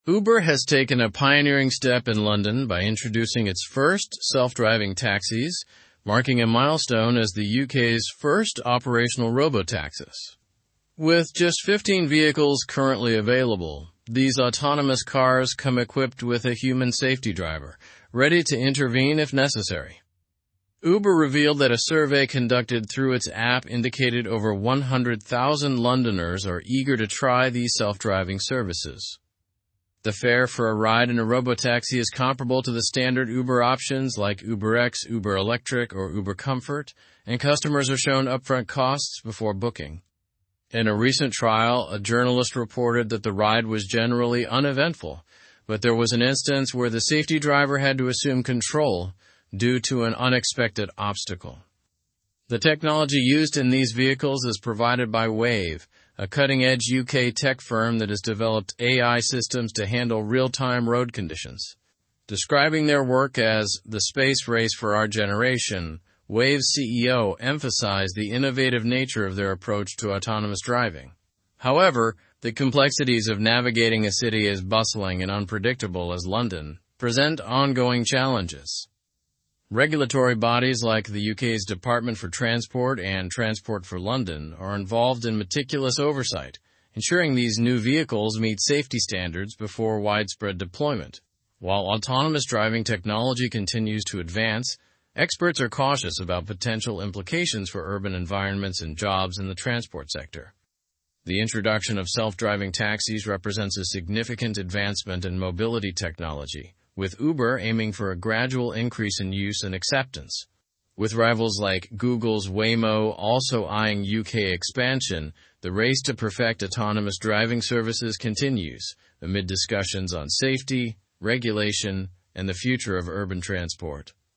Uber has taken a pioneering step in London by introducing its first self-driving taxis, marking a milestone as the UK's first operational robotaxis. With just 15 vehicles currently available, these autonomous cars come equipped with a human safety driver, ready to intervene if necessary. Uber revealed that a survey conducted through its app indicated over 100,000 Londoners are eager to try these self-driving services. The fare for a ride in a robotaxi is comparable to the standard Uber options like UberX, Uber Electric, or Uber Comfort, and customers are shown upfront costs before booking. In a recent trial, a journalist reported that the ride was generally uneventful, but there was an instance where the safety driver had to assume control due to an unexpected obstacle. The technology used in these vehicles is provided by Wayve, a cutting-edge UK tech firm that has developed AI systems to handle real-time road conditions. Describing their work as the space race for our generation, Wayve's CEO emphasized the innovative nature of their approach to autonomous driving. However, the complexities of navigating a city as bustling and unpredictable as London present ongoing challenges. Regulatory bodies like the UK's Department for Transport and Transport for London are involved in meticulous oversight, ensuring these new vehicles meet safety standards before widespread deployment. While autonomous driving technology continues to advance, experts are cautious about potential implications for urban environments and jobs in the transport sector. The introduction of self-driving taxis represents a significant advancement in mobility technology, with Uber aiming for a gradual increase in use and acceptance. With rivals like Google's Waymo also eyeing UK expansion, the race to perfect autonomous driving services continues, amid discussions on safety, regulation, and the future of urban transport.